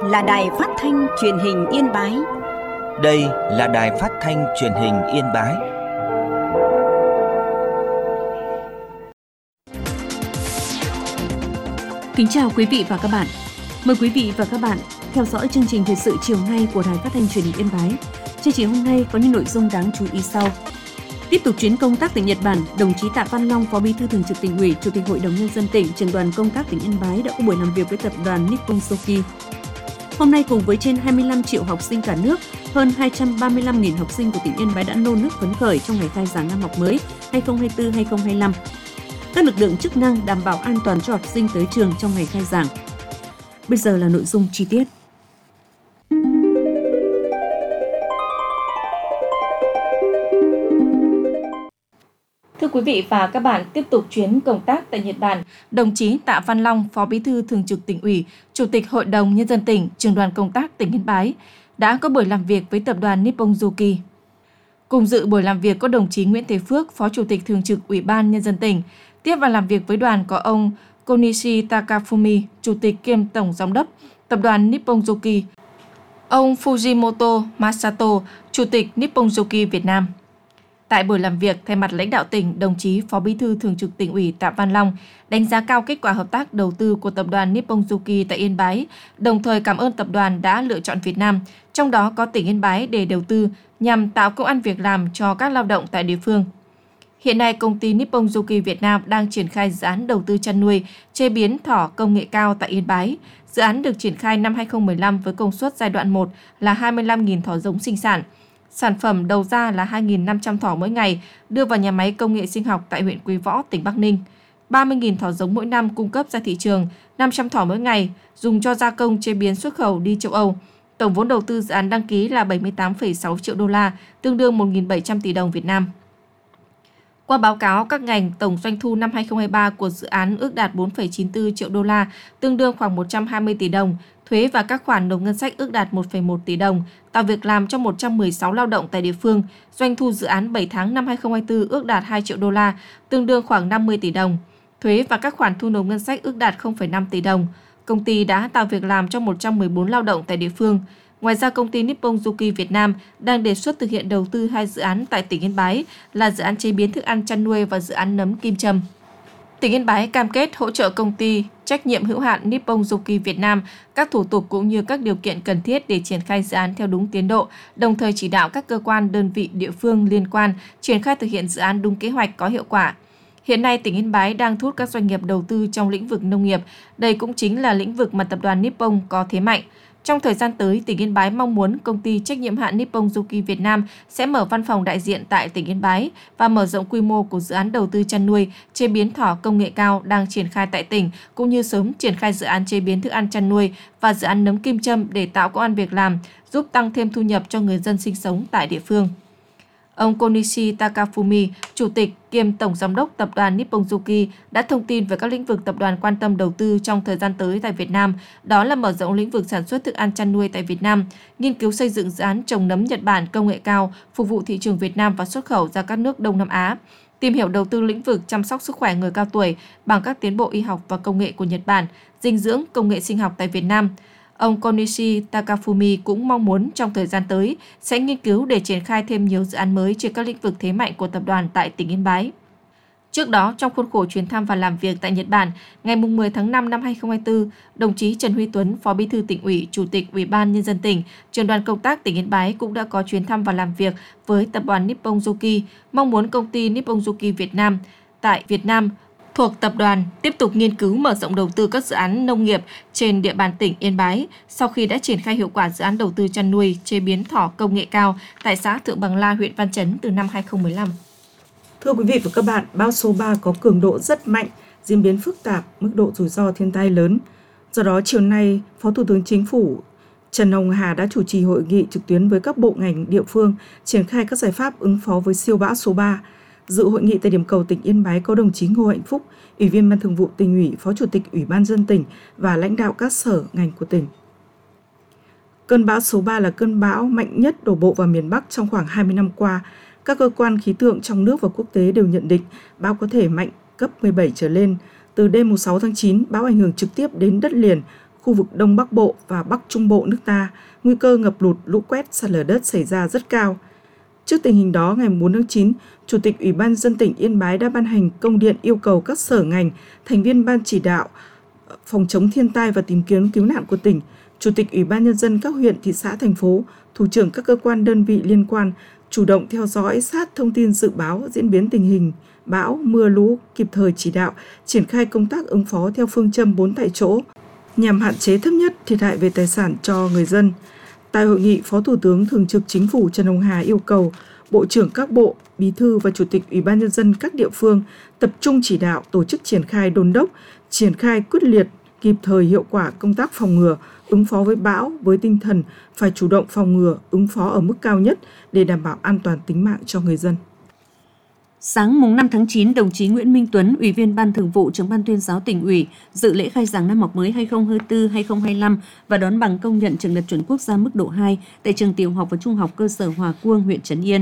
là Đài Phát thanh Truyền hình Yên Bái. Đây là Đài Phát thanh Truyền hình Yên Bái. Kính chào quý vị và các bạn. Mời quý vị và các bạn theo dõi chương trình thời sự chiều nay của Đài Phát thanh Truyền hình Yên Bái. Chương trình hôm nay có những nội dung đáng chú ý sau. Tiếp tục chuyến công tác tỉnh Nhật Bản, đồng chí Tạ Văn Long, Phó Bí thư Thường trực Tỉnh ủy, Chủ tịch Hội đồng Nhân dân tỉnh, trưởng đoàn công tác tỉnh Yên Bái đã có buổi làm việc với tập đoàn Nippon Shoki. Hôm nay cùng với trên 25 triệu học sinh cả nước, hơn 235.000 học sinh của tỉnh Yên Bái đã nô nức phấn khởi trong ngày khai giảng năm học mới 2024-2025. Các lực lượng chức năng đảm bảo an toàn cho học sinh tới trường trong ngày khai giảng. Bây giờ là nội dung chi tiết. Thưa quý vị và các bạn, tiếp tục chuyến công tác tại Nhật Bản, đồng chí Tạ Văn Long, Phó Bí thư Thường trực Tỉnh ủy, Chủ tịch Hội đồng Nhân dân tỉnh, trưởng đoàn công tác tỉnh Yên Bái đã có buổi làm việc với tập đoàn Nippon Shoki. Cùng dự buổi làm việc có đồng chí Nguyễn Thế Phước, Phó Chủ tịch Thường trực Ủy ban Nhân dân tỉnh. Tiếp và làm việc với đoàn có ông Konishi Takafumi, Chủ tịch kiêm Tổng Giám đốc tập đoàn Nippon Shoki, ông Fujimoto Masato, Chủ tịch Nippon Shoki Việt Nam. Tại buổi làm việc, thay mặt lãnh đạo tỉnh, đồng chí Phó Bí thư Thường trực Tỉnh ủy Tạ Văn Long đánh giá cao kết quả hợp tác đầu tư của tập đoàn Nippon Shoki tại Yên Bái, đồng thời cảm ơn tập đoàn đã lựa chọn Việt Nam, trong đó có tỉnh Yên Bái để đầu tư nhằm tạo công ăn việc làm cho các lao động tại địa phương. Hiện nay, công ty Nippon Shoki Việt Nam đang triển khai dự án đầu tư chăn nuôi, chế biến thỏ công nghệ cao tại Yên Bái. Dự án được triển khai năm 2015 với công suất giai đoạn 1 là 25.000 thỏ giống sinh sản. Sản phẩm đầu ra là 2.500 thỏ mỗi ngày, đưa vào nhà máy công nghệ sinh học tại huyện Quế Võ, tỉnh Bắc Ninh. 30.000 thỏ giống mỗi năm cung cấp ra thị trường, 500 thỏ mỗi ngày, dùng cho gia công chế biến xuất khẩu đi châu Âu. Tổng vốn đầu tư dự án đăng ký là 78,6 triệu đô la, tương đương 1.700 tỷ đồng Việt Nam. Qua báo cáo các ngành, tổng doanh thu năm 2023 của dự án ước đạt 4,94 triệu đô la, tương đương khoảng 120 tỷ đồng, thuế và các khoản nộp ngân sách ước đạt 1,1 tỷ đồng, tạo việc làm cho 116 lao động tại địa phương. Doanh thu dự án 7 tháng năm 2024 ước đạt 2 triệu đô la, tương đương khoảng 50 tỷ đồng. Thuế và các khoản thu nộp ngân sách ước đạt 0,5 tỷ đồng. Công ty đã tạo việc làm cho 114 lao động tại địa phương. Ngoài ra, công ty Nippon Shoki Việt Nam đang đề xuất thực hiện đầu tư 2 dự án tại tỉnh Yên Bái là dự án chế biến thức ăn chăn nuôi và dự án nấm kim châm. Tỉnh Yên Bái cam kết hỗ trợ công ty trách nhiệm hữu hạn Nippon Shoki Việt Nam các thủ tục cũng như các điều kiện cần thiết để triển khai dự án theo đúng tiến độ, đồng thời chỉ đạo các cơ quan, đơn vị, địa phương liên quan triển khai thực hiện dự án đúng kế hoạch có hiệu quả. Hiện nay, tỉnh Yên Bái đang thu hút các doanh nghiệp đầu tư trong lĩnh vực nông nghiệp. Đây cũng chính là lĩnh vực mà tập đoàn Nippon có thế mạnh. Trong thời gian tới, tỉnh Yên Bái mong muốn công ty trách nhiệm hữu hạn Nippon Shoki Việt Nam sẽ mở văn phòng đại diện tại tỉnh Yên Bái và mở rộng quy mô của dự án đầu tư chăn nuôi, chế biến thỏ công nghệ cao đang triển khai tại tỉnh, cũng như sớm triển khai dự án chế biến thức ăn chăn nuôi và dự án nấm kim châm để tạo công ăn việc làm, giúp tăng thêm thu nhập cho người dân sinh sống tại địa phương. Ông Konishi Takafumi, Chủ tịch kiêm Tổng Giám đốc Tập đoàn Nippon Shoki đã thông tin về các lĩnh vực tập đoàn quan tâm đầu tư trong thời gian tới tại Việt Nam, đó là mở rộng lĩnh vực sản xuất thức ăn chăn nuôi tại Việt Nam, nghiên cứu xây dựng dự án trồng nấm Nhật Bản công nghệ cao, phục vụ thị trường Việt Nam và xuất khẩu ra các nước Đông Nam Á, tìm hiểu đầu tư lĩnh vực chăm sóc sức khỏe người cao tuổi bằng các tiến bộ y học và công nghệ của Nhật Bản, dinh dưỡng, công nghệ sinh học tại Việt Nam. Ông Konishi Takafumi cũng mong muốn trong thời gian tới sẽ nghiên cứu để triển khai thêm nhiều dự án mới trên các lĩnh vực thế mạnh của tập đoàn tại tỉnh Yên Bái. Trước đó, trong khuôn khổ chuyến thăm và làm việc tại Nhật Bản, ngày 10 tháng 5 năm 2024, đồng chí Trần Huy Tuấn, Phó Bí thư Tỉnh ủy, Chủ tịch Ủy ban Nhân dân tỉnh, trưởng đoàn công tác tỉnh Yên Bái cũng đã có chuyến thăm và làm việc với tập đoàn Nippon Shoki, mong muốn công ty Nippon Shoki Việt Nam tại Việt Nam thuộc tập đoàn tiếp tục nghiên cứu mở rộng đầu tư các dự án nông nghiệp trên địa bàn tỉnh Yên Bái sau khi đã triển khai hiệu quả dự án đầu tư chăn nuôi, chế biến thỏ công nghệ cao tại xã Thượng Bằng La, huyện Văn Chấn từ năm 2015. Thưa quý vị và các bạn, bão số 3 có cường độ rất mạnh, diễn biến phức tạp, mức độ rủi ro thiên tai lớn. Do đó, chiều nay, Phó Thủ tướng Chính phủ Trần Hồng Hà đã chủ trì hội nghị trực tuyến với các bộ ngành địa phương triển khai các giải pháp ứng phó với siêu bão số 3. Dự hội nghị tại điểm cầu tỉnh Yên Bái có đồng chí Ngô Hạnh Phúc, Ủy viên Ban Thường vụ Tỉnh ủy, Phó Chủ tịch Ủy ban nhân dân tỉnh và lãnh đạo các sở ngành của tỉnh. Cơn bão số 3 là cơn bão mạnh nhất đổ bộ vào miền Bắc trong khoảng 20 năm qua. Các cơ quan khí tượng trong nước và quốc tế đều nhận định bão có thể mạnh cấp 17 trở lên. Từ đêm 6 tháng 9, bão ảnh hưởng trực tiếp đến đất liền, khu vực Đông Bắc Bộ và Bắc Trung Bộ nước ta, nguy cơ ngập lụt, lũ quét, sạt lở đất xảy ra rất cao. Trước tình hình đó, ngày 4 tháng 9, Chủ tịch Ủy ban nhân dân tỉnh Yên Bái đã ban hành công điện yêu cầu các sở ngành, thành viên ban chỉ đạo phòng chống thiên tai và tìm kiếm cứu nạn của tỉnh, Chủ tịch Ủy ban nhân dân các huyện, thị xã, thành phố, thủ trưởng các cơ quan đơn vị liên quan chủ động theo dõi sát thông tin dự báo diễn biến tình hình bão, mưa lũ, kịp thời chỉ đạo, triển khai công tác ứng phó theo phương châm 4 tại chỗ, nhằm hạn chế thấp nhất thiệt hại về tài sản cho người dân. Tại hội nghị, Phó Thủ tướng Thường trực Chính phủ Trần Hồng Hà yêu cầu Bộ trưởng các bộ, Bí thư và Chủ tịch Ủy ban nhân dân các địa phương tập trung chỉ đạo tổ chức triển khai đôn đốc, triển khai quyết liệt, kịp thời hiệu quả công tác phòng ngừa, ứng phó với bão với tinh thần phải chủ động phòng ngừa, ứng phó ở mức cao nhất để đảm bảo an toàn tính mạng cho người dân. Sáng mùng 5 tháng 9, đồng chí Nguyễn Minh Tuấn, Ủy viên Ban Thường vụ, Trưởng ban Tuyên giáo Tỉnh ủy, dự lễ khai giảng năm học mới 2024-2025 và đón bằng công nhận trường đạt chuẩn quốc gia mức độ 2 tại trường tiểu học và trung học cơ sở Hòa Cuông, huyện Trấn Yên.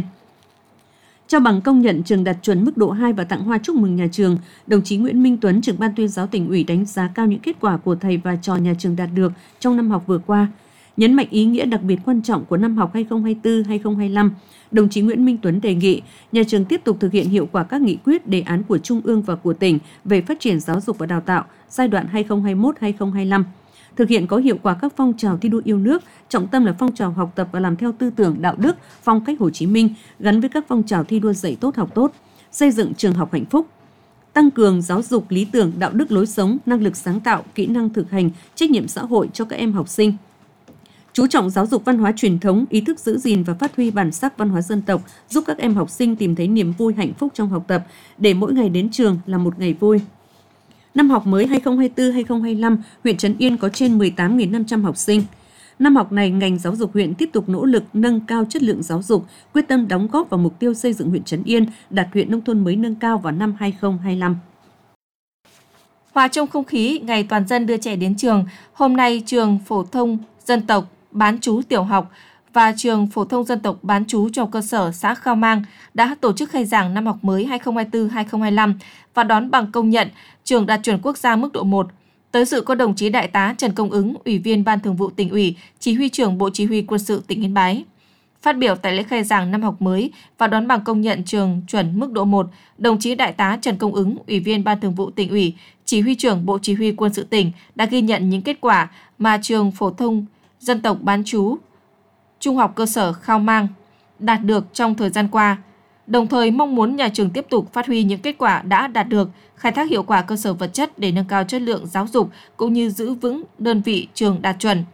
Trao bằng công nhận trường đạt chuẩn mức độ 2 và tặng hoa chúc mừng nhà trường, đồng chí Nguyễn Minh Tuấn, Trưởng ban Tuyên giáo Tỉnh ủy đánh giá cao những kết quả của thầy và trò nhà trường đạt được trong năm học vừa qua. Nhấn mạnh ý nghĩa đặc biệt quan trọng của năm học 2024-2025, đồng chí Nguyễn Minh Tuấn đề nghị nhà trường tiếp tục thực hiện hiệu quả các nghị quyết, đề án của Trung ương và của tỉnh về phát triển giáo dục và đào tạo giai đoạn 2021-2025, thực hiện có hiệu quả các phong trào thi đua yêu nước, trọng tâm là phong trào học tập và làm theo tư tưởng đạo đức, phong cách Hồ Chí Minh gắn với các phong trào thi đua dạy tốt học tốt, xây dựng trường học hạnh phúc, tăng cường giáo dục lý tưởng, đạo đức lối sống, năng lực sáng tạo, kỹ năng thực hành, trách nhiệm xã hội cho các em học sinh. Chú trọng giáo dục văn hóa truyền thống, ý thức giữ gìn và phát huy bản sắc văn hóa dân tộc, giúp các em học sinh tìm thấy niềm vui hạnh phúc trong học tập, để mỗi ngày đến trường là một ngày vui. Năm học mới 2024-2025, huyện Trấn Yên có trên 18.500 học sinh. Năm học này, ngành giáo dục huyện tiếp tục nỗ lực nâng cao chất lượng giáo dục, quyết tâm đóng góp vào mục tiêu xây dựng huyện Trấn Yên đạt huyện nông thôn mới nâng cao vào năm 2025. Hòa trong không khí ngày toàn dân đưa trẻ đến trường, hôm nay trường phổ thông dân tộc bán trú tiểu học và trường phổ thông dân tộc bán trú trung học cơ sở xã Khao Mang đã tổ chức khai giảng năm học mới 2024-2025 và đón bằng công nhận trường đạt chuẩn quốc gia mức độ 1. Tới dự có đồng chí Đại tá Trần Công Ứng, Ủy viên Ban Thường vụ Tỉnh ủy, Chỉ huy trưởng Bộ Chỉ huy Quân sự tỉnh Yên Bái. Phát biểu tại lễ khai giảng năm học mới và đón bằng công nhận trường chuẩn mức độ 1, đồng chí Đại tá Trần Công Ứng, Ủy viên Ban Thường vụ Tỉnh ủy, Chỉ huy trưởng Bộ Chỉ huy Quân sự tỉnh đã ghi nhận những kết quả mà trường phổ thông dân tộc bán trú trung học cơ sở Khao Mang đạt được trong thời gian qua, đồng thời mong muốn nhà trường tiếp tục phát huy những kết quả đã đạt được, khai thác hiệu quả cơ sở vật chất để nâng cao chất lượng giáo dục cũng như giữ vững đơn vị trường đạt chuẩn.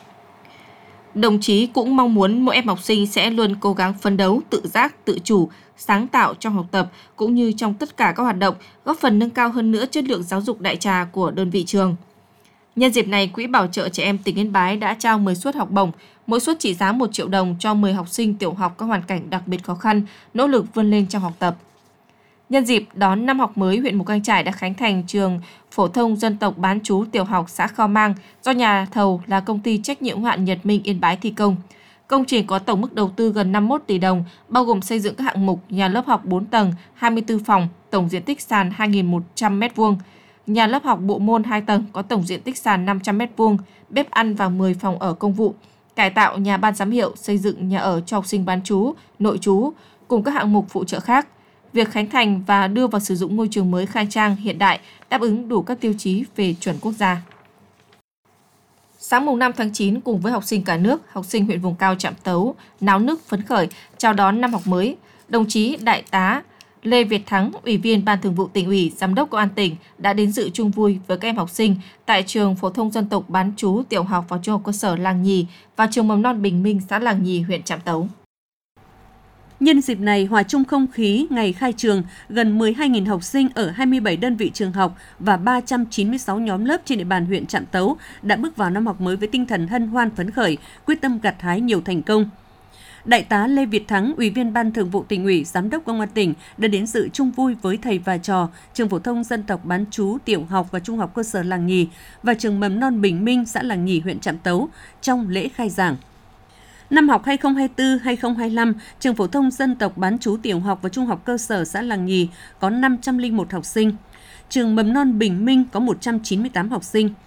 Đồng chí cũng mong muốn mỗi em học sinh sẽ luôn cố gắng phấn đấu, tự giác, tự chủ, sáng tạo trong học tập cũng như trong tất cả các hoạt động, góp phần nâng cao hơn nữa chất lượng giáo dục đại trà của đơn vị trường. Nhân dịp này, Quỹ Bảo trợ Trẻ Em tỉnh Yên Bái đã trao 10 suất học bổng, mỗi suất trị giá 1 triệu đồng cho 10 học sinh tiểu học có hoàn cảnh đặc biệt khó khăn, nỗ lực vươn lên trong học tập. Nhân dịp đón năm học mới, huyện Mù Cang Chải đã khánh thành trường phổ thông dân tộc bán trú tiểu học xã Khao Mang do nhà thầu là công ty trách nhiệm hữu hạn Nhật Minh Yên Bái thi công. Công trình có tổng mức đầu tư gần 51 tỷ đồng, bao gồm xây dựng các hạng mục nhà lớp học 4 tầng, 24 phòng, tổng diện tích sàn 2.100 m2, nhà lớp học bộ môn 2 tầng có tổng diện tích sàn 500 m2, bếp ăn và 10 phòng ở công vụ, cải tạo nhà ban giám hiệu, xây dựng nhà ở cho học sinh bán trú, nội trú, cùng các hạng mục phụ trợ khác. Việc khánh thành và đưa vào sử dụng ngôi trường mới khang trang, hiện đại, đáp ứng đủ các tiêu chí về chuẩn quốc gia. Sáng mùng 5 tháng 9, cùng với học sinh cả nước, học sinh huyện vùng cao Trạm Tấu náo nức phấn khởi chào đón năm học mới. Đồng chí Đại tá Lê Việt Thắng, Ủy viên Ban Thường vụ Tỉnh ủy, Giám đốc Công an tỉnh đã đến dự chung vui với các em học sinh tại trường phổ thông dân tộc bán trú tiểu học và trung học cơ sở Làng Nhì và trường mầm non Bình Minh, xã Làng Nhì, huyện Trạm Tấu. Nhân dịp này, hòa chung không khí ngày khai trường, gần 12.000 học sinh ở 27 đơn vị trường học và 396 nhóm lớp trên địa bàn huyện Trạm Tấu đã bước vào năm học mới với tinh thần hân hoan phấn khởi, quyết tâm gặt hái nhiều thành công. Đại tá Lê Việt Thắng, Ủy viên Ban Thường vụ Tỉnh ủy, Giám đốc Công an tỉnh đã đến dự chung vui với thầy và trò trường phổ thông dân tộc bán trú tiểu học và trung học cơ sở Làng Nhì và trường mầm non Bình Minh, xã Làng Nhì, huyện Trạm Tấu trong lễ khai giảng. Năm học 2024-2025, trường phổ thông dân tộc bán trú tiểu học và trung học cơ sở xã Làng Nhì có 501 học sinh. Trường mầm non Bình Minh có 198 học sinh.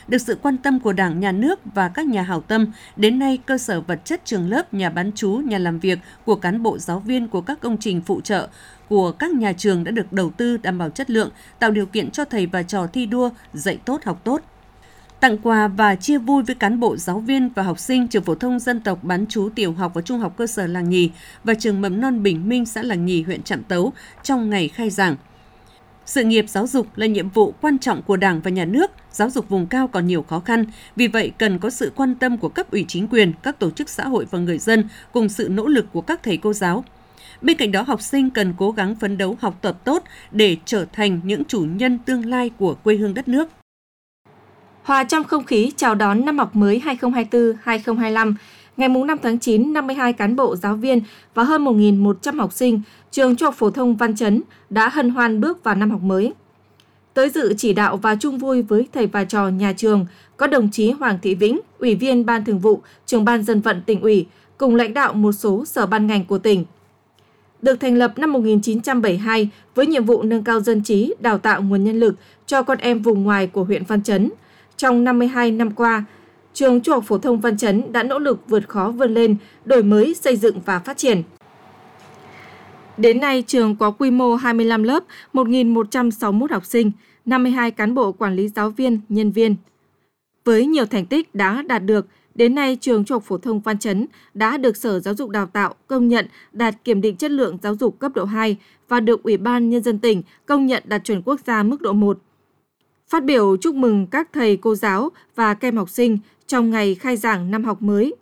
được sự quan tâm của Đảng, Nhà nước và các nhà hảo tâm, đến nay cơ sở vật chất trường lớp, nhà bán trú, nhà làm việc của cán bộ giáo viên của các công trình phụ trợ của các nhà trường đã được đầu tư đảm bảo chất lượng, tạo điều kiện cho thầy và trò thi đua, dạy tốt, học tốt. Tặng quà và chia vui với cán bộ, giáo viên và học sinh trường phổ thông dân tộc bán trú tiểu học và trung học cơ sở Làng Nhì và trường mầm non Bình Minh, xã Làng Nhì, huyện Trạm Tấu trong ngày khai giảng. Sự nghiệp giáo dục là nhiệm vụ quan trọng của Đảng và Nhà nước, giáo dục vùng cao còn nhiều khó khăn, vì vậy cần có sự quan tâm của cấp ủy chính quyền, các tổ chức xã hội và người dân cùng sự nỗ lực của các thầy cô giáo. Bên cạnh đó, học sinh cần cố gắng phấn đấu học tập tốt để trở thành những chủ nhân tương lai của quê hương đất nước. Hòa trong không khí chào đón năm học mới 2024-2025, ngày 5 tháng 9, 52 cán bộ, giáo viên và hơn 1.100 học sinh trường Trung học phổ thông Văn Chấn đã hân hoan bước vào năm học mới. Tới dự chỉ đạo và chung vui với thầy và trò nhà trường có đồng chí Hoàng Thị Vĩnh, Ủy viên Ban Thường vụ, Trưởng ban Dân vận Tỉnh ủy, cùng lãnh đạo một số sở ban ngành của tỉnh. Được thành lập năm 1972 với nhiệm vụ nâng cao dân trí, đào tạo nguồn nhân lực cho con em vùng ngoài của huyện Văn Chấn. Trong 52 năm qua, trường Trung học phổ thông Văn Chấn đã nỗ lực vượt khó vươn lên, đổi mới, xây dựng và phát triển. Đến nay, trường có quy mô 25 lớp, 1.161 học sinh, 52 cán bộ quản lý giáo viên, nhân viên. Với nhiều thành tích đã đạt được, đến nay trường Trung học phổ thông Văn Chấn đã được Sở Giáo dục Đào tạo công nhận đạt kiểm định chất lượng giáo dục cấp độ 2 và được Ủy ban Nhân dân tỉnh công nhận đạt chuẩn quốc gia mức độ 1. Phát biểu chúc mừng các thầy, cô giáo và các em học sinh trong ngày khai giảng năm học mới,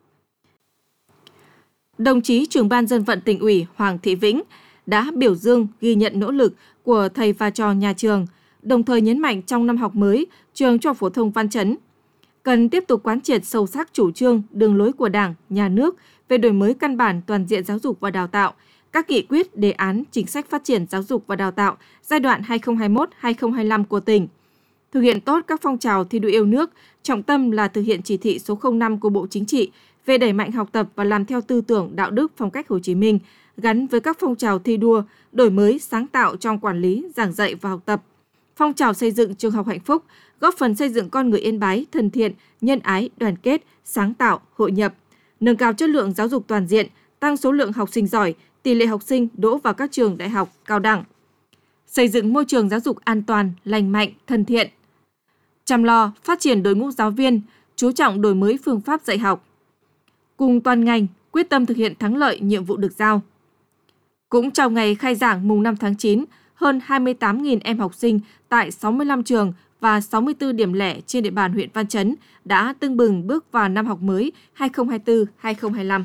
đồng chí Trưởng ban Dân vận Tỉnh ủy Hoàng Thị Vĩnh đã biểu dương ghi nhận nỗ lực của thầy và trò nhà trường, đồng thời nhấn mạnh trong năm học mới, trường Trung học phổ thông Văn Chấn cần tiếp tục quán triệt sâu sắc chủ trương, đường lối của Đảng, Nhà nước về đổi mới căn bản toàn diện giáo dục và đào tạo, các nghị quyết, đề án, chính sách phát triển giáo dục và đào tạo giai đoạn 2021-2025 của tỉnh. Thực hiện tốt các phong trào thi đua yêu nước, trọng tâm là thực hiện chỉ thị số 05 của Bộ Chính trị về đẩy mạnh học tập và làm theo tư tưởng, đạo đức, phong cách Hồ Chí Minh, gắn với các phong trào thi đua, đổi mới, sáng tạo trong quản lý, giảng dạy và học tập. Phong trào xây dựng trường học hạnh phúc, góp phần xây dựng con người Yên Bái thân thiện, nhân ái, đoàn kết, sáng tạo, hội nhập, nâng cao chất lượng giáo dục toàn diện, tăng số lượng học sinh giỏi, tỷ lệ học sinh đỗ vào các trường đại học, cao đẳng. Xây dựng môi trường giáo dục an toàn, lành mạnh, thân thiện. Chăm lo, phát triển đội ngũ giáo viên, chú trọng đổi mới phương pháp dạy học. Cùng toàn ngành, quyết tâm thực hiện thắng lợi nhiệm vụ được giao. Cũng trong ngày khai giảng mùng 5 tháng 9, hơn 28.000 em học sinh tại 65 trường và 64 điểm lẻ trên địa bàn huyện Văn Chấn đã tưng bừng bước vào năm học mới 2024-2025.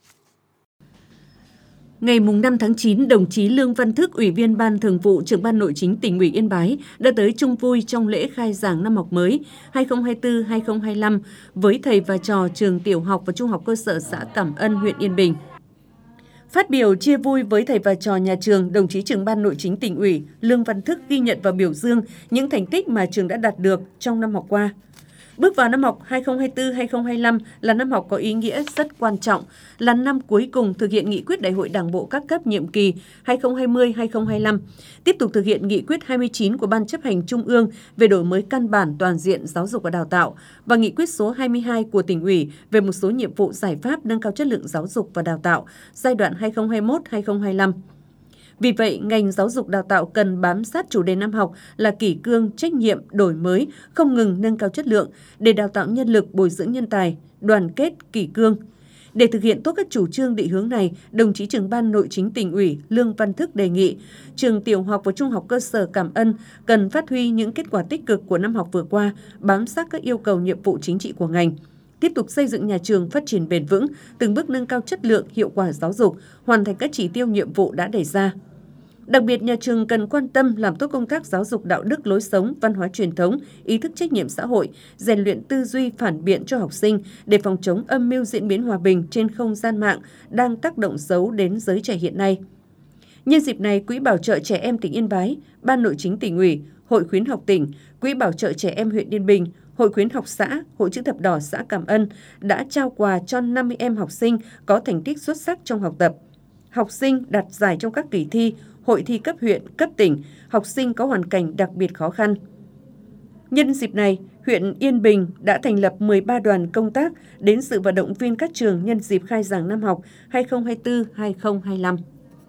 Ngày 5 tháng 9, đồng chí Lương Văn Thức, Ủy viên Ban Thường vụ, Trưởng ban Nội chính Tỉnh ủy Yên Bái đã tới chung vui trong lễ khai giảng năm học mới 2024-2025 với thầy và trò trường tiểu học và trung học cơ sở xã Cảm Ân, huyện Yên Bình. Phát biểu chia vui với thầy và trò nhà trường, đồng chí Trưởng ban Nội chính Tỉnh ủy Lương Văn Thức ghi nhận và biểu dương những thành tích mà trường đã đạt được trong năm học qua. Bước vào năm học 2024-2025 là năm học có ý nghĩa rất quan trọng, là năm cuối cùng thực hiện nghị quyết Đại hội Đảng bộ các cấp nhiệm kỳ 2020-2025, tiếp tục thực hiện nghị quyết 29 của Ban chấp hành Trung ương về đổi mới căn bản toàn diện giáo dục và đào tạo và nghị quyết số 22 của Tỉnh ủy về một số nhiệm vụ giải pháp nâng cao chất lượng giáo dục và đào tạo giai đoạn 2021-2025. Vì vậy, ngành giáo dục đào tạo cần bám sát chủ đề năm học là kỷ cương, trách nhiệm, đổi mới, không ngừng nâng cao chất lượng để đào tạo nhân lực, bồi dưỡng nhân tài, đoàn kết, kỷ cương. Để thực hiện tốt các chủ trương định hướng này, đồng chí Trưởng ban Nội chính Tỉnh ủy Lương Văn Thức đề nghị trường tiểu học và trung học cơ sở Cảm Ân cần phát huy những kết quả tích cực của năm học vừa qua, bám sát các yêu cầu nhiệm vụ chính trị của ngành. Tiếp tục xây dựng nhà trường phát triển bền vững, từng bước nâng cao chất lượng, hiệu quả giáo dục, hoàn thành các chỉ tiêu nhiệm vụ đã đề ra. Đặc biệt, nhà trường cần quan tâm làm tốt công tác giáo dục đạo đức lối sống, văn hóa truyền thống, ý thức trách nhiệm xã hội, rèn luyện tư duy phản biện cho học sinh để phòng chống âm mưu diễn biến hòa bình trên không gian mạng đang tác động xấu đến giới trẻ hiện nay. Nhân dịp này, Quỹ Bảo trợ Trẻ Em tỉnh Yên Bái, Ban Nội chính Tỉnh ủy, Hội khuyến học tỉnh, Quỹ Bảo trợ Trẻ Em huyện Yên Bình, Hội khuyến học xã, Hội chữ thập đỏ xã Cảm Ân đã trao quà cho 50 em học sinh có thành tích xuất sắc trong học tập. Học sinh đạt giải trong các kỳ thi, hội thi cấp huyện, cấp tỉnh, học sinh có hoàn cảnh đặc biệt khó khăn. Nhân dịp này, huyện Yên Bình đã thành lập 13 đoàn công tác đến sự và động viên các trường nhân dịp khai giảng năm học 2024-2025.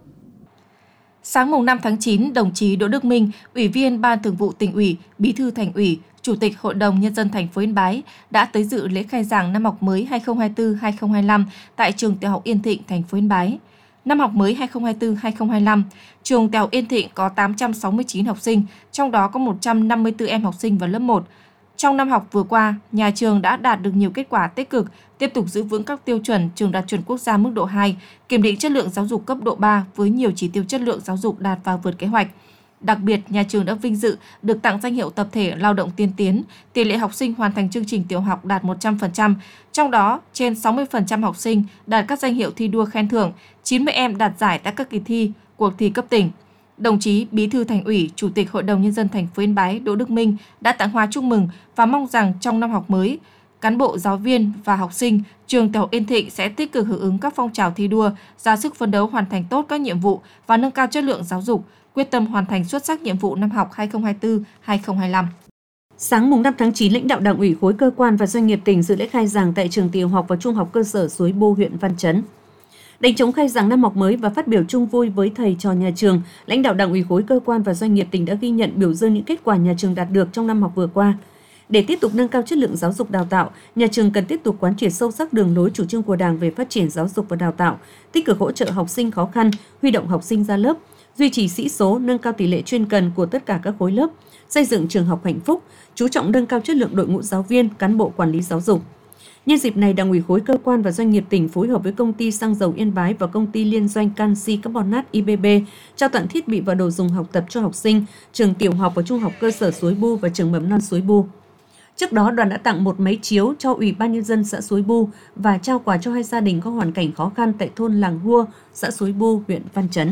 Sáng mùng 5 tháng 9, đồng chí Đỗ Đức Minh, Ủy viên Ban Thường vụ Tỉnh ủy, Bí thư Thành ủy, Chủ tịch Hội đồng Nhân dân thành phố Yên Bái đã tới dự lễ khai giảng năm học mới 2024-2025 tại trường Tiểu học Yên Thịnh, thành phố Yên Bái. Năm học mới 2024-2025, trường Tiểu học Yên Thịnh có 869 học sinh, trong đó có 154 em học sinh vào lớp 1. Trong năm học vừa qua, nhà trường đã đạt được nhiều kết quả tích cực, tiếp tục giữ vững các tiêu chuẩn trường đạt chuẩn quốc gia mức độ 2, kiểm định chất lượng giáo dục cấp độ 3 với nhiều chỉ tiêu chất lượng giáo dục đạt và vượt kế hoạch. Đặc biệt, nhà trường đã vinh dự được tặng danh hiệu tập thể lao động tiên tiến, tỷ lệ học sinh hoàn thành chương trình tiểu học đạt 100%, trong đó trên 60% học sinh đạt các danh hiệu thi đua khen thưởng, 90 em đạt giải tại các kỳ thi, cuộc thi cấp tỉnh. Đồng chí Bí thư Thành ủy, Chủ tịch Hội đồng Nhân dân thành phố Yên Bái Đỗ Đức Minh đã tặng hoa chúc mừng và mong rằng trong năm học mới, cán bộ, giáo viên và học sinh trường Tiểu học Yên Thịnh sẽ tích cực hưởng ứng các phong trào thi đua, ra sức phấn đấu hoàn thành tốt các nhiệm vụ và nâng cao chất lượng giáo dục, quyết tâm hoàn thành xuất sắc nhiệm vụ năm học 2024-2025. Sáng mùng 5 tháng 9, lãnh đạo Đảng ủy khối cơ quan và doanh nghiệp tỉnh dự lễ khai giảng tại trường tiểu học và trung học cơ sở Suối Bu, huyện Văn Chấn. Đánh trống khai giảng năm học mới và phát biểu chung vui với thầy trò nhà trường, lãnh đạo Đảng ủy khối cơ quan và doanh nghiệp tỉnh đã ghi nhận biểu dương những kết quả nhà trường đạt được trong năm học vừa qua. Để tiếp tục nâng cao chất lượng giáo dục đào tạo, nhà trường cần tiếp tục quán triệt sâu sắc đường lối chủ trương của Đảng về phát triển giáo dục và đào tạo, tích cực hỗ trợ học sinh khó khăn, huy động học sinh ra lớp, duy trì sĩ số, nâng cao tỷ lệ chuyên cần của tất cả các khối lớp, xây dựng trường học hạnh phúc, chú trọng nâng cao chất lượng đội ngũ giáo viên, cán bộ quản lý giáo dục. Nhân dịp này, Đảng ủy khối cơ quan và doanh nghiệp tỉnh phối hợp với công ty xăng dầu Yên Bái và công ty liên doanh canxi carbonate IBB trao tặng thiết bị và đồ dùng học tập cho học sinh trường tiểu học và trung học cơ sở Suối Bu và trường mầm non Suối Bu. Trước đó, đoàn đã tặng một máy chiếu cho Ủy ban Nhân dân xã Suối Bu và trao quà cho 2 gia đình có hoàn cảnh khó khăn tại thôn Làng Hua, xã Suối Bu, huyện Văn Chấn.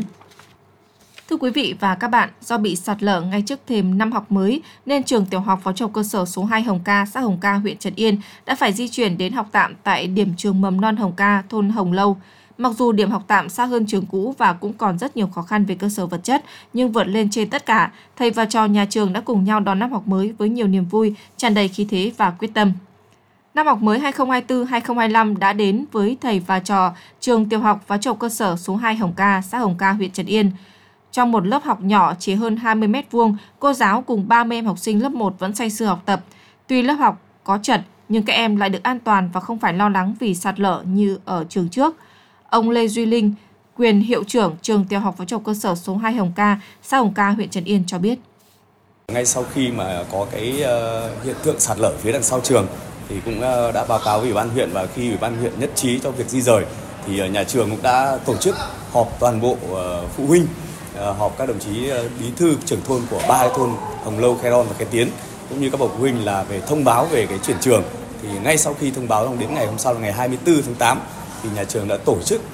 Thưa quý vị và các bạn, do bị sạt lở ngay trước thềm năm học mới nên trường tiểu học và trung học cơ sở số 2 Hồng Ca, xã Hồng Ca, huyện Trấn Yên đã phải di chuyển đến học tạm tại điểm trường mầm non Hồng Ca, thôn Hồng Lâu. Mặc dù điểm học tạm xa hơn trường cũ và cũng còn rất nhiều khó khăn về cơ sở vật chất, nhưng vượt lên trên tất cả, thầy và trò nhà trường đã cùng nhau đón năm học mới với nhiều niềm vui, tràn đầy khí thế và quyết tâm. Năm học mới 2024-2025 đã đến với thầy và trò trường tiểu học và trung học cơ sở số 2 Hồng Ca, xã Hồng Ca, huyện Trấn Yên. Trong một lớp học nhỏ chỉ hơn 20 m2, cô giáo cùng 30 em học sinh lớp 1 vẫn say sưa học tập. Tuy lớp học có trật, nhưng các em lại được an toàn và không phải lo lắng vì sạt lở như ở trường trước. Ông Lê Duy Linh, quyền hiệu trưởng trường tiểu học và trung học cơ sở số 2 Hồng Ca, xã Hồng Ca, huyện Trấn Yên cho biết. Ngay sau khi mà có cái hiện tượng sạt lở phía đằng sau trường thì cũng đã báo cáo với Ủy ban huyện, và khi Ủy ban huyện nhất trí cho việc di rời thì nhà trường cũng đã tổ chức họp toàn bộ phụ huynh, họp các đồng chí bí thư trưởng thôn của 3 thôn Hồng Lâu, Khe Ron và Cái Tiến, cũng như các bậc phụ huynh là về thông báo về cái chuyển trường. Thì ngay sau khi thông báo đến ngày hôm sau là ngày 24 tháng 8 thì nhà trường đã tổ chức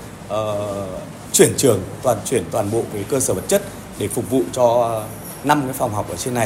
chuyển trường, chuyển toàn bộ cái cơ sở vật chất để phục vụ cho 5 cái phòng học ở trên này.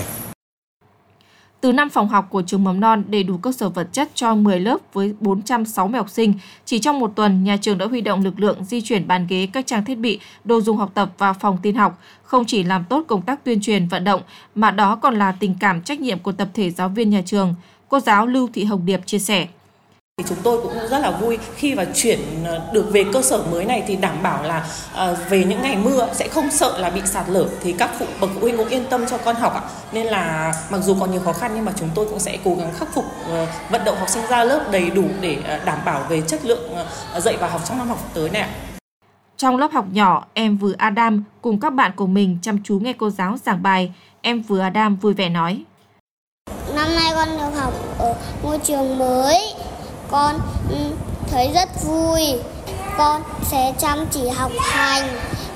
Từ 5 phòng học của trường mầm non đầy đủ cơ sở vật chất cho 10 lớp với 460 học sinh. Chỉ trong một tuần, nhà trường đã huy động lực lượng di chuyển bàn ghế, các trang thiết bị, đồ dùng học tập vào phòng tin học. Không chỉ làm tốt công tác tuyên truyền vận động, mà đó còn là tình cảm trách nhiệm của tập thể giáo viên nhà trường. Cô giáo Lưu Thị Hồng Điệp chia sẻ. Chúng tôi cũng rất là vui khi mà chuyển được về cơ sở mới này thì đảm bảo là về những ngày mưa sẽ không sợ là bị sạt lở, thì các bậc phụ huynh cũng yên tâm cho con học ạ. Nên là mặc dù còn nhiều khó khăn nhưng mà chúng tôi cũng sẽ cố gắng khắc phục, vận động học sinh ra lớp đầy đủ để đảm bảo về chất lượng dạy và học trong năm học tới này ạ. Trong lớp học nhỏ, em Vừa Adam cùng các bạn của mình chăm chú nghe cô giáo giảng bài. Em Vừa Adam vui vẻ nói. Năm nay con được học ở môi trường mới. Con thấy rất vui, con sẽ chăm chỉ học hành,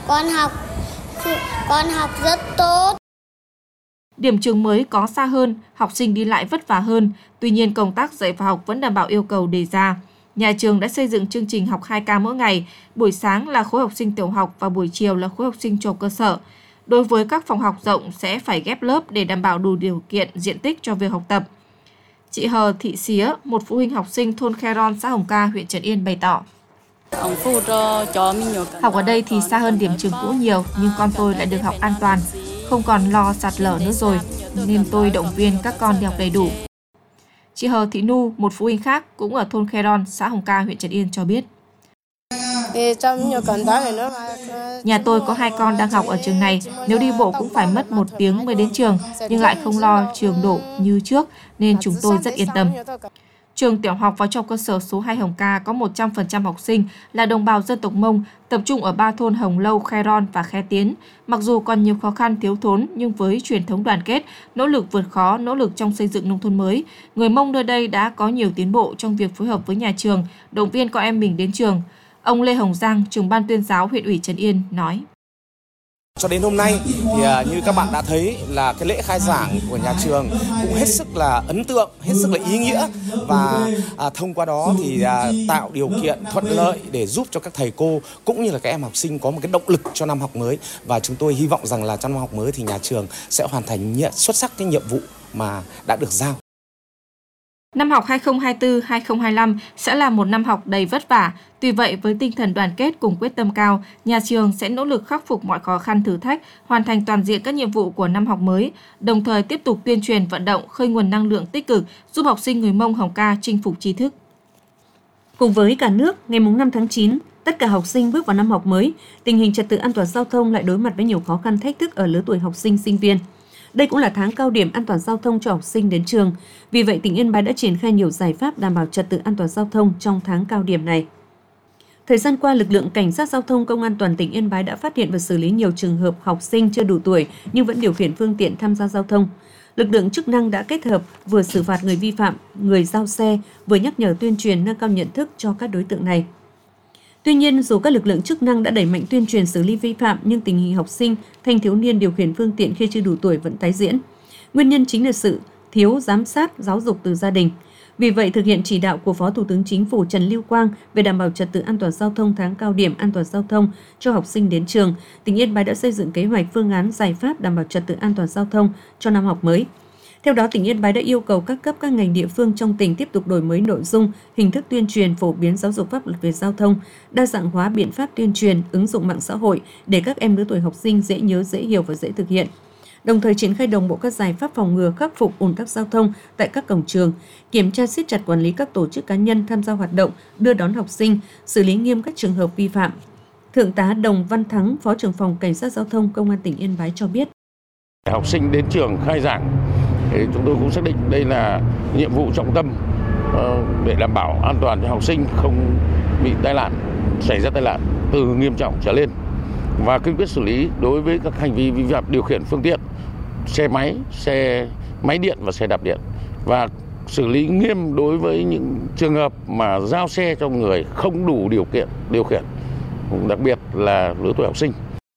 con học rất tốt. Điểm trường mới có xa hơn, học sinh đi lại vất vả hơn, tuy nhiên công tác dạy và học vẫn đảm bảo yêu cầu đề ra. Nhà trường đã xây dựng chương trình học 2K mỗi ngày, buổi sáng là khối học sinh tiểu học và buổi chiều là khối học sinh trung học cơ sở. Đối với các phòng học rộng sẽ phải ghép lớp để đảm bảo đủ điều kiện diện tích cho việc học tập. Chị Hờ Thị Xía, một phụ huynh học sinh thôn Khe Ron, xã Hồng Ca, huyện Trấn Yên bày tỏ. Học ở đây thì xa hơn điểm trường cũ nhiều, nhưng con tôi lại được học an toàn, không còn lo sạt lở nữa rồi. nên tôi động viên các con đi học đầy đủ. Chị Hờ Thị Nu, một phụ huynh khác cũng ở thôn Khe Ron, xã Hồng Ca, huyện Trấn Yên cho biết. Nhà tôi có 2 con đang học ở trường này, nếu đi bộ cũng phải mất 1 tiếng mới đến trường, nhưng lại không lo trường đổ như trước nên chúng tôi rất yên tâm. Trường tiểu học và trung học cơ sở số 2 Hồng Ca có 100% học sinh là đồng bào dân tộc Mông, tập trung ở 3 thôn Hồng Lâu, Khe Ron và Khe Tiến. Mặc dù còn nhiều khó khăn thiếu thốn nhưng với truyền thống đoàn kết, nỗ lực vượt khó, nỗ lực trong xây dựng nông thôn mới, người Mông nơi đây đã có nhiều tiến bộ trong việc phối hợp với nhà trường, động viên con em mình đến trường. Ông Lê Hồng Giang, trưởng ban tuyên giáo huyện ủy Trấn Yên nói. Cho đến hôm nay thì như các bạn đã thấy là cái lễ khai giảng của nhà trường cũng hết sức là ấn tượng, hết sức là ý nghĩa và thông qua đó thì tạo điều kiện thuận lợi để giúp cho các thầy cô cũng như là các em học sinh có một cái động lực cho năm học mới, và chúng tôi hy vọng rằng là trong năm học mới thì nhà trường sẽ hoàn thành xuất sắc cái nhiệm vụ mà đã được giao. Năm học 2024-2025 sẽ là một năm học đầy vất vả. Tuy vậy, với tinh thần đoàn kết cùng quyết tâm cao, nhà trường sẽ nỗ lực khắc phục mọi khó khăn thử thách, hoàn thành toàn diện các nhiệm vụ của năm học mới, đồng thời tiếp tục tuyên truyền vận động, khơi nguồn năng lượng tích cực, giúp học sinh người Mông Hồng Ca chinh phục tri thức. Cùng với cả nước, ngày 5 tháng 9, tất cả học sinh bước vào năm học mới, tình hình trật tự an toàn giao thông lại đối mặt với nhiều khó khăn thách thức ở lứa tuổi học sinh, sinh viên. Đây cũng là tháng cao điểm an toàn giao thông cho học sinh đến trường. Vì vậy, tỉnh Yên Bái đã triển khai nhiều giải pháp đảm bảo trật tự an toàn giao thông trong tháng cao điểm này. Thời gian qua, lực lượng cảnh sát giao thông công an toàn tỉnh Yên Bái đã phát hiện và xử lý nhiều trường hợp học sinh chưa đủ tuổi nhưng vẫn điều khiển phương tiện tham gia giao thông. Lực lượng chức năng đã kết hợp vừa xử phạt người vi phạm, người giao xe, vừa nhắc nhở tuyên truyền nâng cao nhận thức cho các đối tượng này. Tuy nhiên, dù các lực lượng chức năng đã đẩy mạnh tuyên truyền xử lý vi phạm nhưng tình hình học sinh, thanh thiếu niên điều khiển phương tiện khi chưa đủ tuổi vẫn tái diễn. Nguyên nhân chính là sự thiếu giám sát, giáo dục từ gia đình. Vì vậy, thực hiện chỉ đạo của Phó Thủ tướng Chính phủ Trần Lưu Quang về đảm bảo trật tự an toàn giao thông tháng cao điểm an toàn giao thông cho học sinh đến trường, tỉnh Yên Bái đã xây dựng kế hoạch phương án giải pháp đảm bảo trật tự an toàn giao thông cho năm học mới. Theo đó, tỉnh Yên Bái đã yêu cầu các cấp các ngành địa phương trong tỉnh tiếp tục đổi mới nội dung, hình thức tuyên truyền phổ biến giáo dục pháp luật về giao thông, đa dạng hóa biện pháp tuyên truyền, ứng dụng mạng xã hội để các em lứa tuổi học sinh dễ nhớ, dễ hiểu và dễ thực hiện. Đồng thời triển khai đồng bộ các giải pháp phòng ngừa khắc phục ùn tắc giao thông tại các cổng trường, kiểm tra siết chặt quản lý các tổ chức cá nhân tham gia hoạt động đưa đón học sinh, xử lý nghiêm các trường hợp vi phạm. Thượng tá Đồng Văn Thắng, Phó trưởng phòng Cảnh sát giao thông Công an tỉnh Yên Bái cho biết. Học sinh đến trường khai giảng, chúng tôi cũng xác định đây là nhiệm vụ trọng tâm để đảm bảo an toàn cho học sinh không bị xảy ra tai nạn từ nghiêm trọng trở lên, và kiên quyết xử lý đối với các hành vi vi phạm điều khiển phương tiện xe máy điện và xe đạp điện, và xử lý nghiêm đối với những trường hợp mà giao xe cho người không đủ điều kiện điều khiển, đặc biệt là lứa tuổi học sinh.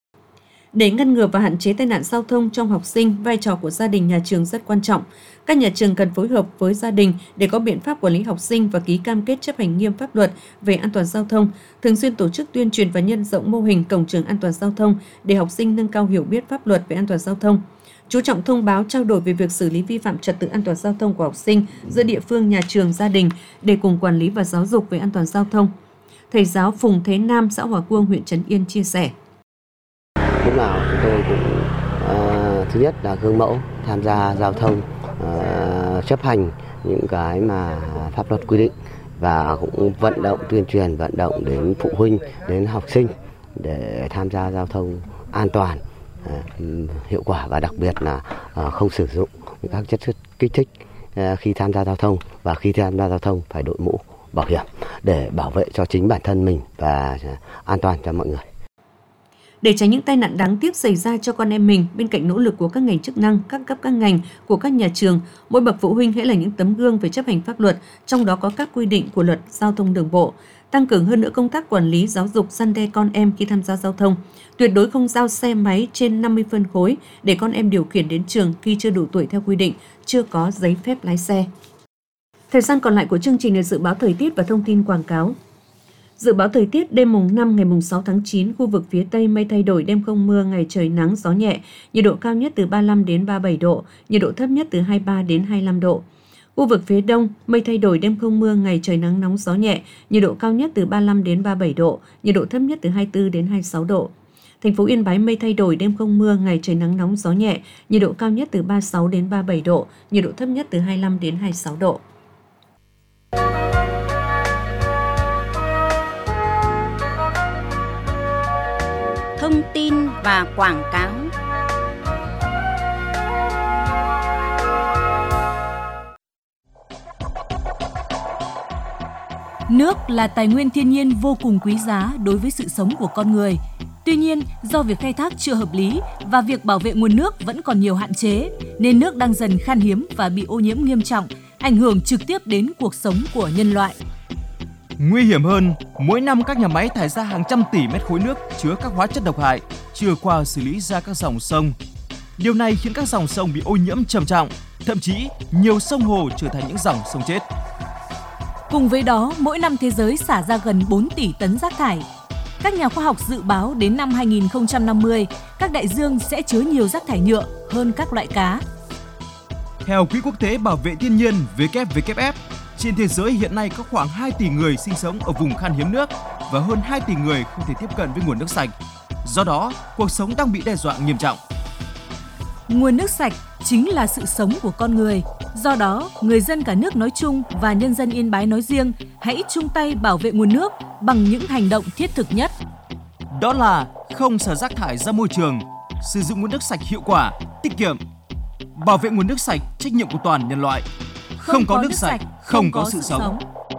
Để ngăn ngừa và hạn chế tai nạn giao thông trong học sinh, vai trò của gia đình nhà trường rất quan trọng. Các nhà trường cần phối hợp với gia đình để có biện pháp quản lý học sinh và ký cam kết chấp hành nghiêm pháp luật về an toàn giao thông, thường xuyên tổ chức tuyên truyền và nhân rộng mô hình cổng trường an toàn giao thông để học sinh nâng cao hiểu biết pháp luật về an toàn giao thông. Chú trọng thông báo trao đổi về việc xử lý vi phạm trật tự an toàn giao thông của học sinh giữa địa phương, nhà trường, gia đình để cùng quản lý và giáo dục về an toàn giao thông. Thầy giáo Phùng Thế Nam, xã Hòa Cuông, huyện Trấn Yên chia sẻ. Lúc nào chúng tôi cũng thứ nhất là gương mẫu tham gia giao thông, chấp hành những cái mà pháp luật quy định, và cũng vận động tuyên truyền, vận động đến phụ huynh, đến học sinh để tham gia giao thông an toàn, hiệu quả, và đặc biệt là không sử dụng các chất kích thích khi tham gia giao thông, và khi tham gia giao thông phải đội mũ bảo hiểm để bảo vệ cho chính bản thân mình và an toàn cho mọi người. Để tránh những tai nạn đáng tiếc xảy ra cho con em mình, bên cạnh nỗ lực của các ngành chức năng, các cấp các ngành, của các nhà trường, mỗi bậc phụ huynh hãy là những tấm gương về chấp hành pháp luật, trong đó có các quy định của luật giao thông đường bộ. Tăng cường hơn nữa công tác quản lý, giáo dục, răn đe con em khi tham gia giao thông. Tuyệt đối không giao xe máy trên 50 phân khối để con em điều khiển đến trường khi chưa đủ tuổi theo quy định, chưa có giấy phép lái xe. Thời gian còn lại của chương trình là dự báo thời tiết và thông tin quảng cáo. Dự báo thời tiết đêm mùng 5 ngày mùng 6 tháng 9, khu vực phía Tây mây thay đổi, đêm không mưa, ngày trời nắng, gió nhẹ, nhiệt độ cao nhất từ 35 đến 37 độ, nhiệt độ thấp nhất từ 23 đến 25 độ. Khu vực phía Đông, mây thay đổi, đêm không mưa, ngày trời nắng nóng, gió nhẹ, nhiệt độ cao nhất từ 35 đến 37 độ, nhiệt độ thấp nhất từ 24 đến 26 độ. Thành phố Yên Bái mây thay đổi, đêm không mưa, ngày trời nắng nóng gió nhẹ, nhiệt độ cao nhất từ 36 đến 37 độ, nhiệt độ thấp nhất từ 25 đến 26 độ. Thông tin và quảng cáo. Nước là tài nguyên thiên nhiên vô cùng quý giá đối với sự sống của con người. Tuy nhiên, do việc khai thác chưa hợp lý và việc bảo vệ nguồn nước vẫn còn nhiều hạn chế, nên nước đang dần khan hiếm và bị ô nhiễm nghiêm trọng, ảnh hưởng trực tiếp đến cuộc sống của nhân loại. Nguy hiểm hơn, mỗi năm các nhà máy thải ra hàng trăm tỷ mét khối nước chứa các hóa chất độc hại, chưa qua xử lý ra các dòng sông. Điều này khiến các dòng sông bị ô nhiễm trầm trọng, thậm chí nhiều sông hồ trở thành những dòng sông chết. Cùng với đó, mỗi năm thế giới xả ra gần 4 tỷ tấn rác thải. Các nhà khoa học dự báo đến năm 2050, các đại dương sẽ chứa nhiều rác thải nhựa hơn các loại cá. Theo Quỹ Quốc tế Bảo vệ Thiên nhiên WWF, trên thế giới hiện nay có khoảng 2 tỷ người sinh sống ở vùng khan hiếm nước và hơn 2 tỷ người không thể tiếp cận với nguồn nước sạch. Do đó, cuộc sống đang bị đe dọa nghiêm trọng. Nguồn nước sạch chính là sự sống của con người. Do đó, người dân cả nước nói chung và nhân dân Yên Bái nói riêng hãy chung tay bảo vệ nguồn nước bằng những hành động thiết thực nhất. Đó là không xả rác thải ra môi trường, sử dụng nguồn nước sạch hiệu quả, tiết kiệm. Bảo vệ nguồn nước sạch, trách nhiệm của toàn nhân loại. Không có nước sạch, không có sự sống.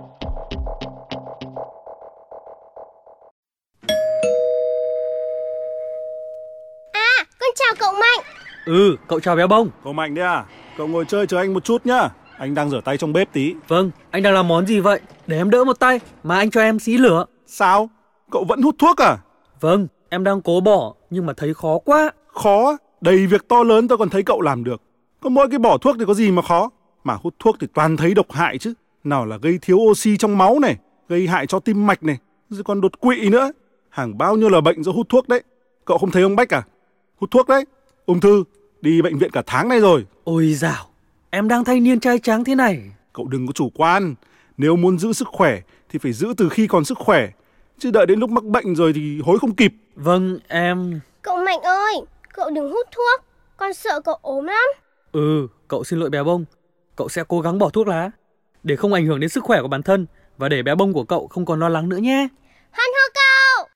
Con chào cậu Mạnh. Cậu chào Béo Bông. Cậu Mạnh đấy à? Cậu ngồi chơi chờ anh một chút nhá. Anh đang rửa tay trong bếp tí. Vâng, anh đang làm món gì vậy? Để em đỡ một tay, mà anh cho em xí lửa. Sao? Cậu vẫn hút thuốc à? Vâng, em đang cố bỏ, nhưng mà thấy khó quá. Khó? Đầy việc to lớn tôi còn thấy cậu làm được. Có mỗi cái bỏ thuốc thì có gì mà khó. Mà hút thuốc thì toàn thấy độc hại chứ. Nào là gây thiếu oxy trong máu này, gây hại cho tim mạch này, rồi còn đột quỵ nữa. Hàng bao nhiêu là bệnh do hút thuốc đấy. Cậu không thấy ông Bách à? Hút thuốc đấy, ung thư, đi bệnh viện cả tháng nay rồi. Ôi dào, em đang thanh niên trai tráng thế này. Cậu đừng có chủ quan. Nếu muốn giữ sức khỏe thì phải giữ từ khi còn sức khỏe, chứ đợi đến lúc mắc bệnh rồi thì hối không kịp. Vâng, em... Cậu Mạnh ơi, cậu đừng hút thuốc, con sợ cậu ốm lắm. Cậu xin lỗi Béo Bông. Cậu sẽ cố gắng bỏ thuốc lá để không ảnh hưởng đến sức khỏe của bản thân và để Béo Bông của cậu không còn lo lắng nữa nhé. Hoan hô cậu.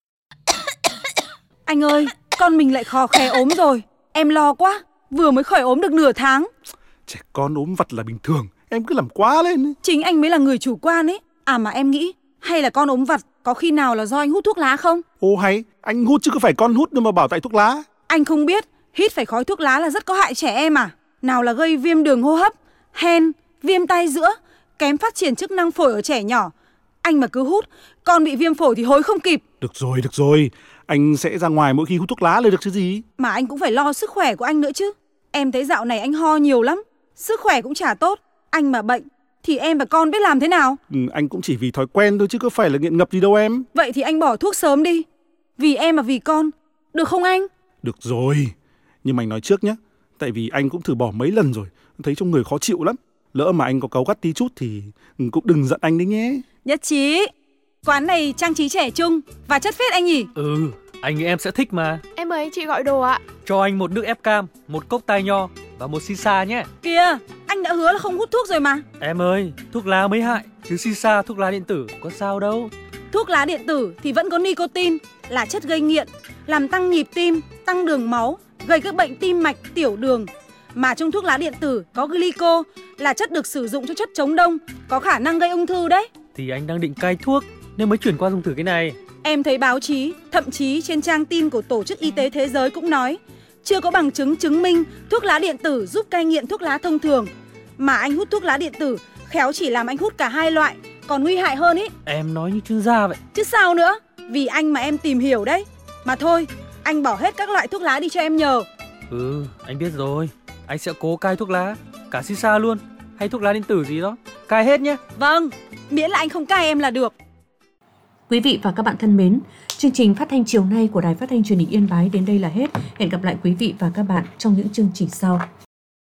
Anh ơi, con mình lại khò khè ốm rồi. Em lo quá, vừa mới khỏi ốm được nửa tháng. Trẻ con ốm vặt là bình thường, em cứ làm quá lên. Chính anh mới là người chủ quan ấy. À mà em nghĩ, hay là con ốm vặt có khi nào là do anh hút thuốc lá không? Ồ hay, anh hút chứ có phải con hút đâu mà bảo tại thuốc lá. Anh không biết, hít phải khói thuốc lá là rất có hại trẻ em à? Nào là gây viêm đường hô hấp, hen, viêm tai giữa, kém phát triển chức năng phổi ở trẻ nhỏ. Anh mà cứ hút, con bị viêm phổi thì hối không kịp. Được rồi, anh sẽ ra ngoài mỗi khi hút thuốc lá là được chứ gì. Mà anh cũng phải lo sức khỏe của anh nữa chứ. Em thấy dạo này anh ho nhiều lắm, sức khỏe cũng chả tốt. Anh mà bệnh thì em và con biết làm thế nào? Anh cũng chỉ vì thói quen thôi chứ có phải là nghiện ngập gì đâu em. Vậy thì anh bỏ thuốc sớm đi, vì em và vì con, được không anh? Được rồi, nhưng mà anh nói trước nhé. Tại vì anh cũng thử bỏ mấy lần rồi, thấy trong người khó chịu lắm. Lỡ mà anh có cáu gắt tí chút thì cũng đừng giận anh đấy nhé. Nhất trí. Quán này trang trí trẻ trung và chất phết anh nhỉ? Anh nghĩ em sẽ thích mà. Em mời chị gọi đồ ạ. Cho anh một nước ép cam, một cốc tai nho và một shisha nhé. Kìa, anh đã hứa là không hút thuốc rồi mà. Em ơi, thuốc lá mới hại, chứ shisha, thuốc lá điện tử có sao đâu. Thuốc lá điện tử thì vẫn có nicotine, là chất gây nghiện, làm tăng nhịp tim, tăng đường máu, gây các bệnh tim mạch, tiểu đường. Mà trong thuốc lá điện tử có glyco, là chất được sử dụng cho chất chống đông, có khả năng gây ung thư đấy. Thì anh đang định cai thuốc nên mới chuyển qua dùng thử cái này. Em thấy báo chí, thậm chí trên trang tin của Tổ chức Y tế Thế giới cũng nói chưa có bằng chứng chứng minh thuốc lá điện tử giúp cai nghiện thuốc lá thông thường. Mà anh hút thuốc lá điện tử khéo chỉ làm anh hút cả hai loại, còn nguy hại hơn ý. Em nói như chuyên gia vậy. Chứ sao nữa, vì anh mà em tìm hiểu đấy. Mà thôi, anh bỏ hết các loại thuốc lá đi cho em nhờ. Anh biết rồi. Anh sẽ cố cai thuốc lá, cả shisha luôn, hay thuốc lá điện tử gì đó, cai hết nhé. Vâng, miễn là anh không cai em là được. Quý vị và các bạn thân mến, chương trình phát thanh chiều nay của Đài Phát thanh Truyền hình Yên Bái đến đây là hết. Hẹn gặp lại quý vị và các bạn trong những chương trình sau.